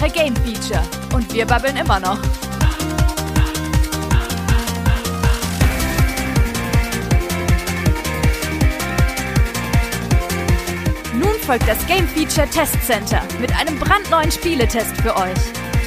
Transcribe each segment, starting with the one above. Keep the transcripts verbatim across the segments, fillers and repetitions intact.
Woche Game Feature. Und wir babbeln immer noch. Nun folgt das Game Feature Test Center mit einem brandneuen Spieletest für euch.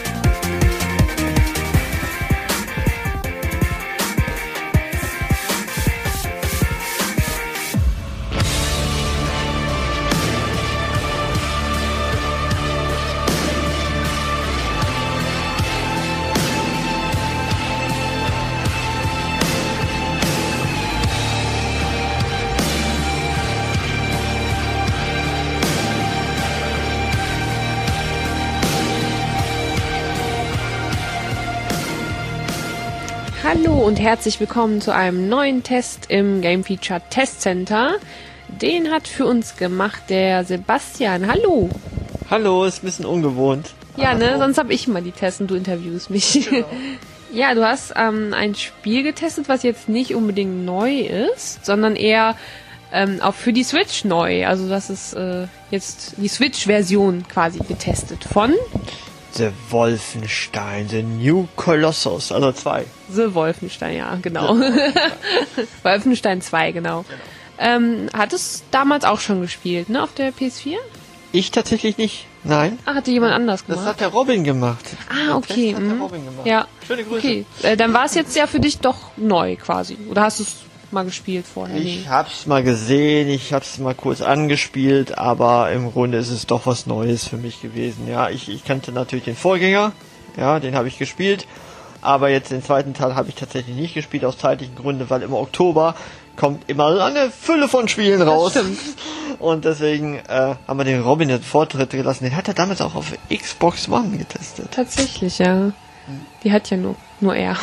Hallo und herzlich willkommen zu einem neuen Test im Game Feature Test Center. Den hat für uns gemacht der Sebastian. Hallo. Hallo, ist ein bisschen ungewohnt. Ja, ne? Sonst habe ich mal die Tests und du interviewst mich. Genau. Ja, du hast ähm, ein Spiel getestet, was jetzt nicht unbedingt neu ist, sondern eher ähm, auch für die Switch neu. Also das ist äh, jetzt die Switch-Version quasi getestet von The Wolfenstein, The New Colossus, also zwei. The Wolfenstein, ja, genau. Wolfenstein zwei, genau. genau. Ähm, hat es damals auch schon gespielt, ne, auf der P S vier? Ich tatsächlich nicht, nein. Ah, hatte jemand anders gemacht? Das hat der Robin gemacht. Ah, okay. Das hat der Robin gemacht. Ja. Schöne Grüße. Okay, äh, dann war es jetzt ja für dich doch neu quasi. Oder hast du es mal gespielt vorher? Ich nee. hab's mal gesehen, ich hab's mal kurz angespielt, aber im Grunde ist es doch was Neues für mich gewesen. Ja, ich, ich kannte natürlich den Vorgänger, ja, den habe ich gespielt, aber jetzt den zweiten Teil habe ich tatsächlich nicht gespielt, aus zeitlichen Gründen, weil im Oktober kommt immer eine Fülle von Spielen raus. Das stimmt. Und deswegen äh, haben wir den Robin den Vortritt gelassen. Den hat er damals auch auf Xbox One getestet. Tatsächlich, ja. Die hat ja nur, nur er.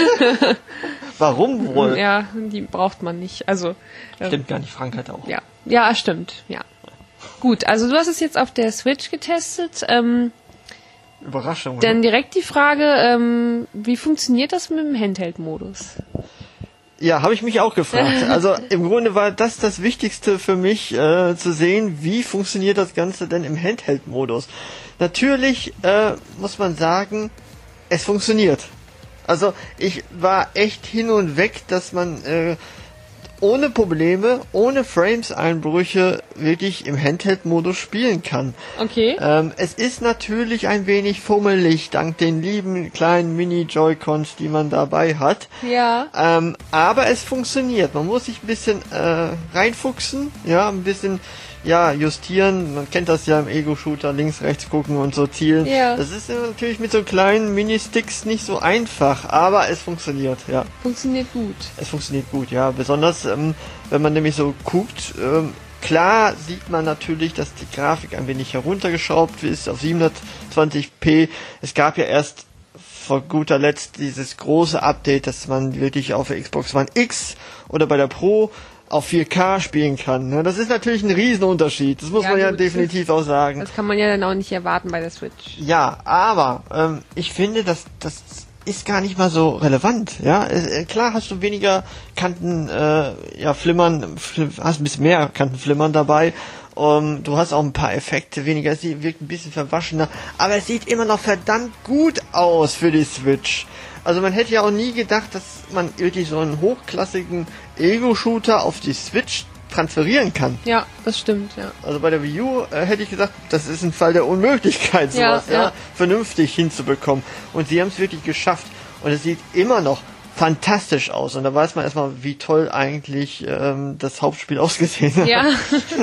Warum wohl? Ja, die braucht man nicht. Also stimmt gar nicht, Frank hat auch. Ja, ja, stimmt, ja. Gut, also du hast es jetzt auf der Switch getestet. Ähm, Überraschung. Dann oder? direkt die Frage, ähm, wie funktioniert das mit dem Handheld-Modus? Ja, habe ich mich auch gefragt. Also im Grunde war das das Wichtigste für mich, äh, zu sehen, wie funktioniert das Ganze denn im Handheld-Modus. Natürlich äh, muss man sagen, es funktioniert. Also ich war echt hin und weg, dass man äh, ohne Probleme, ohne Frames-Einbrüche wirklich im Handheld-Modus spielen kann. Okay. Ähm, es ist natürlich ein wenig fummelig, dank den lieben kleinen Mini-Joy-Cons, die man dabei hat. Ja. Ähm, aber es funktioniert. Man muss sich ein bisschen äh, reinfuchsen, ja, ein bisschen ja justieren. Man kennt das ja im Ego-Shooter, links, rechts gucken und so zielen. Ja. Das ist natürlich mit so kleinen Mini-Sticks nicht so einfach, aber es funktioniert, ja. Funktioniert gut. Es funktioniert gut, ja. Besonders, ähm, wenn man nämlich so guckt, ähm, klar sieht man natürlich, dass die Grafik ein wenig heruntergeschraubt ist auf siebenhundertzwanzig p. Es gab ja erst vor guter Letzt dieses große Update, dass man wirklich auf der Xbox One X oder bei der Pro auf vier K spielen kann. Das ist natürlich ein Riesenunterschied. Das muss ja, man ja gut, definitiv auch sagen. Das kann man ja dann auch nicht erwarten bei der Switch. Ja, aber ähm, ich finde, dass das ist gar nicht mal so relevant. Ja, äh, klar hast du weniger Kanten, äh, ja flimmern, fl- hast ein bisschen mehr Kantenflimmern dabei. Um, du hast auch ein paar Effekte weniger. Es wirkt ein bisschen verwaschener, aber es sieht immer noch verdammt gut aus für die Switch. Also man hätte ja auch nie gedacht, dass man wirklich so einen hochklassigen Ego-Shooter auf die Switch transferieren kann. Ja, das stimmt, ja. Also bei der Wii U äh, hätte ich gesagt, das ist ein Fall der Unmöglichkeit, sowas ja, ja. Ja, vernünftig hinzubekommen. Und sie haben es wirklich geschafft. Und es sieht immer noch fantastisch aus. Und da weiß man erstmal, wie toll eigentlich ähm, das Hauptspiel ausgesehen hat. Ja.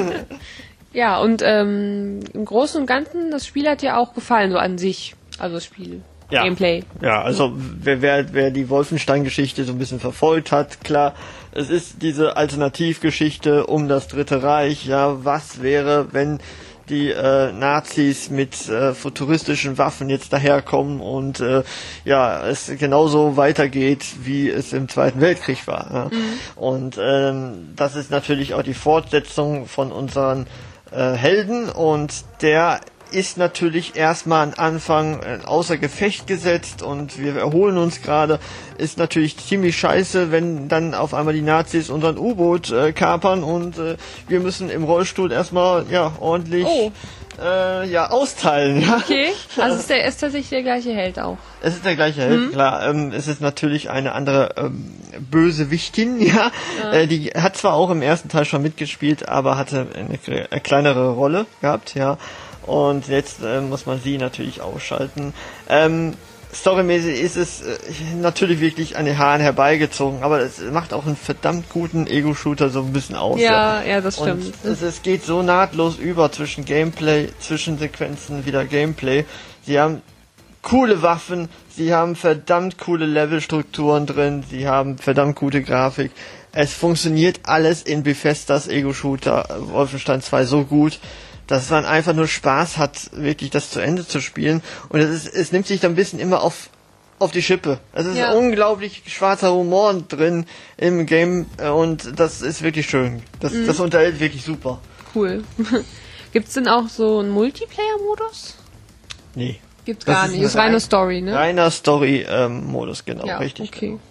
Ja, und ähm, im Großen und Ganzen, das Spiel hat dir auch gefallen, so an sich. Also das Spiel. Ja. Gameplay. Ja, also wer, wer, wer die Wolfenstein-Geschichte so ein bisschen verfolgt hat, klar, es ist diese Alternativgeschichte um das Dritte Reich, ja, was wäre, wenn die äh, Nazis mit äh, futuristischen Waffen jetzt daherkommen und äh, ja, es genauso weitergeht, wie es im Zweiten Weltkrieg war. Ja. Mhm. Und ähm, das ist natürlich auch die Fortsetzung von unseren äh, Helden und der ist natürlich erstmal am Anfang außer Gefecht gesetzt und wir erholen uns gerade. Ist natürlich ziemlich scheiße, wenn dann auf einmal die Nazis unseren U-Boot äh, kapern und äh, wir müssen im Rollstuhl erstmal ja ordentlich oh. äh, ja, austeilen. Ja. Okay, also ist, der, ist tatsächlich der gleiche Held auch. Es ist der gleiche Held, mhm. klar. Ähm, es ist natürlich eine andere ähm, Bösewichtin, ja. ja. Äh, die hat zwar auch im ersten Teil schon mitgespielt, aber hatte eine, eine kleinere Rolle gehabt, ja. Und jetzt äh, muss man sie natürlich ausschalten. Ähm, Storymäßig ist es äh, natürlich wirklich an den Haaren herbeigezogen, aber es macht auch einen verdammt guten Ego-Shooter so ein bisschen aus. Ja, ja, ja das stimmt. Und es, es geht so nahtlos über zwischen Gameplay, Zwischensequenzen, wieder Gameplay. Sie haben coole Waffen, sie haben verdammt coole Levelstrukturen drin, sie haben verdammt gute Grafik. Es funktioniert alles in Bethesdas Ego-Shooter Wolfenstein zwei so gut, dass man einfach nur Spaß hat, wirklich das zu Ende zu spielen. Und es, ist, es nimmt sich dann ein bisschen immer auf, auf die Schippe. Es ist ja. unglaublich schwarzer Humor drin im Game und das ist wirklich schön. Das, mhm. das unterhält wirklich super. Cool. Gibt's denn auch so einen Multiplayer-Modus? Nee. Gibt's gar das nicht. Das ist reine Story, ne? Reiner Story-Modus, ähm, genau. Ja, richtig. Okay. Genau.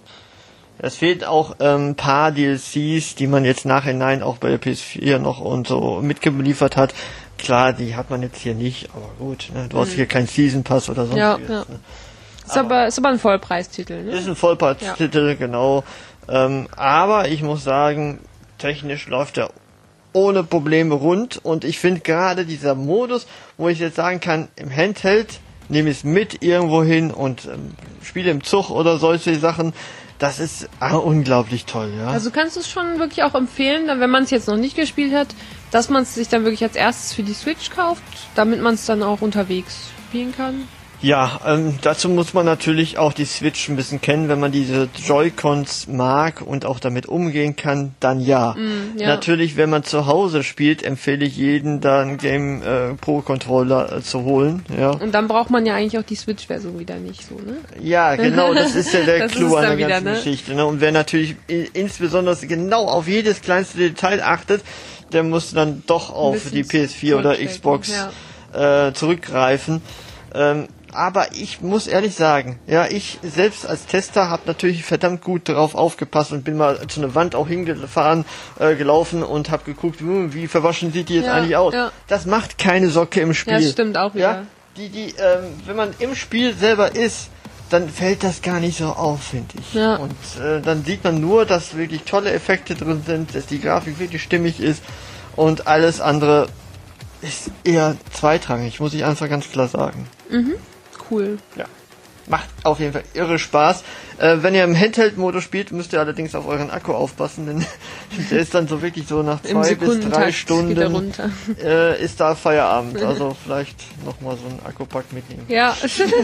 Es fehlt auch ein ähm, paar D L Cs, die man jetzt nachhinein auch bei der P S vier noch und so mitgeliefert hat. Klar, die hat man jetzt hier nicht, aber gut, ne? Du mhm. hast hier keinen Season Pass oder sonst ja, ja. Ne? Ist aber, aber ist aber ein Vollpreistitel, ne? Ist ein Vollpreistitel, ja. genau. Ähm, aber ich muss sagen, technisch läuft er ohne Probleme rund und ich finde gerade dieser Modus, wo ich jetzt sagen kann, im Handheld nehme ich es mit irgendwo hin und ähm, spiele im Zug oder solche Sachen. Das ist ah, unglaublich toll, ja. Also kannst du es schon wirklich auch empfehlen, wenn man es jetzt noch nicht gespielt hat, dass man es sich dann wirklich als erstes für die Switch kauft, damit man es dann auch unterwegs spielen kann? Ja, ähm, dazu muss man natürlich auch die Switch ein bisschen kennen. Wenn man diese Joy-Cons mag und auch damit umgehen kann, dann ja. Mm, ja. Natürlich, wenn man zu Hause spielt, empfehle ich jeden, da einen Game äh, Pro Controller äh, zu holen. Ja. Und dann braucht man ja eigentlich auch die Switch-Version wieder nicht so, ne? Ja, genau, das ist ja der Clou an der wieder, ganzen ne? Geschichte. Ne? Und wer natürlich i- insbesondere genau auf jedes kleinste Detail achtet, der muss dann doch auf die P S vier oder Xbox ja. äh, zurückgreifen. Ähm, Aber ich muss ehrlich sagen, ja, ich selbst als Tester habe natürlich verdammt gut drauf aufgepasst und bin mal zu einer Wand auch hingefahren, äh, gelaufen und habe geguckt, hm, wie verwaschen sieht die jetzt ja, eigentlich aus. Ja. Das macht keine Socke im Spiel. Ja, stimmt auch wieder. Ja? Die, die, ähm, wenn man im Spiel selber ist, dann fällt das gar nicht so auf, finde ich. Ja. Und äh, dann sieht man nur, dass wirklich tolle Effekte drin sind, dass die Grafik wirklich stimmig ist und alles andere ist eher zweitrangig, muss ich einfach ganz klar sagen. Mhm. Cool. Ja. Macht auf jeden Fall irre Spaß. Äh, wenn ihr im Handheld-Modus spielt, müsst ihr allerdings auf euren Akku aufpassen, denn der ist dann so wirklich so nach zwei bis drei Stunden äh, ist da Feierabend. Also vielleicht nochmal so einen Akkupack mitnehmen. Ja,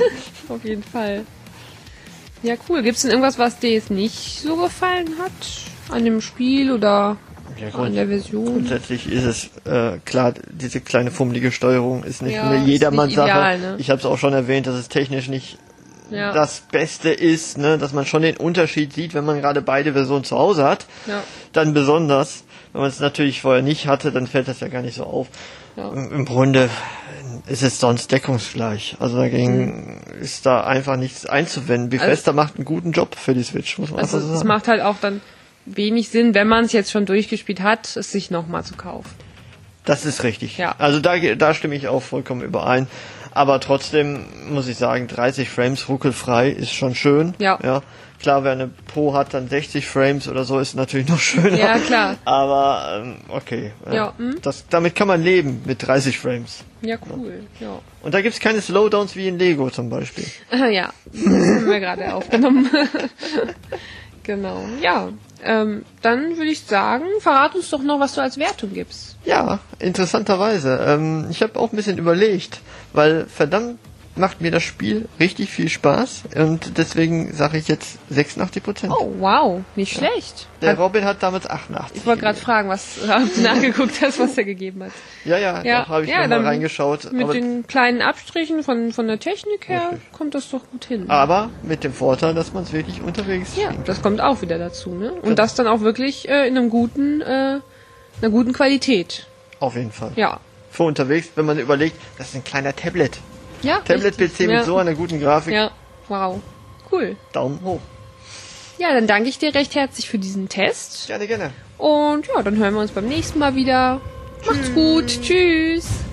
auf jeden Fall. Ja, cool. Gibt's denn irgendwas, was dir jetzt nicht so gefallen hat an dem Spiel oder ja, grund- an der Version? Grundsätzlich ist es äh, klar, diese kleine fummelige Steuerung ist nicht ja, eine Jedermanns-Sache. Ne? Ich habe es auch schon erwähnt, dass es technisch nicht ja. das Beste ist, ne, dass man schon den Unterschied sieht, wenn man gerade beide Versionen zu Hause hat. Ja. Dann besonders, wenn man es natürlich vorher nicht hatte, dann fällt das ja gar nicht so auf. Ja. Im, Im Grunde ist es sonst deckungsgleich. Also dagegen mhm. ist da einfach nichts einzuwenden. Bethesda also, macht einen guten Job für die Switch, muss man also einfach so sagen. Es macht halt auch dann wenig Sinn, wenn man es jetzt schon durchgespielt hat, es sich nochmal zu kaufen. Das ist richtig. Ja. Also da, da stimme ich auch vollkommen überein. Aber trotzdem muss ich sagen, dreißig Frames ruckelfrei ist schon schön. Ja. ja. Klar, wer eine Pro hat, dann sechzig Frames oder so, ist natürlich noch schöner. Ja, klar. Aber ähm, okay. Ja. ja hm? das, damit kann man leben, mit dreißig Frames. Ja, cool. Ja. Und da gibt's keine Slowdowns wie in Lego zum Beispiel. Ja, das haben wir gerade aufgenommen. Genau. Ja, ähm, dann würde ich sagen, verrat uns doch noch, was du als Wertung gibst. Ja, interessanterweise. Ähm, ich habe auch ein bisschen überlegt, weil verdammt macht mir das Spiel richtig viel Spaß und deswegen sage ich jetzt sechsundachtzig Prozent. Oh, wow, nicht ja. schlecht. Der Robin hat damals achtundachtzig. Ich wollte gerade fragen, was du nachgeguckt hast, was er gegeben hat. Ja, ja, ja da habe ich ja, nochmal reingeschaut. Mit aber den kleinen Abstrichen von, von der Technik her richtig. Kommt das doch gut hin. Aber mit dem Vorteil, dass man es wirklich unterwegs Ja, spielt. Das kommt auch wieder dazu, ne? Und ja. das dann auch wirklich äh, in einem guten, äh, einer guten Qualität. Auf jeden Fall. Ja. Für unterwegs, wenn man überlegt, das ist ein kleiner Tablet. Ja, Tablet-P C mit ja. so einer guten Grafik. Ja, wow. Cool. Daumen hoch. Ja, dann danke ich dir recht herzlich für diesen Test. Gerne, gerne. Und ja, dann hören wir uns beim nächsten Mal wieder. Macht's gut. Tschüss.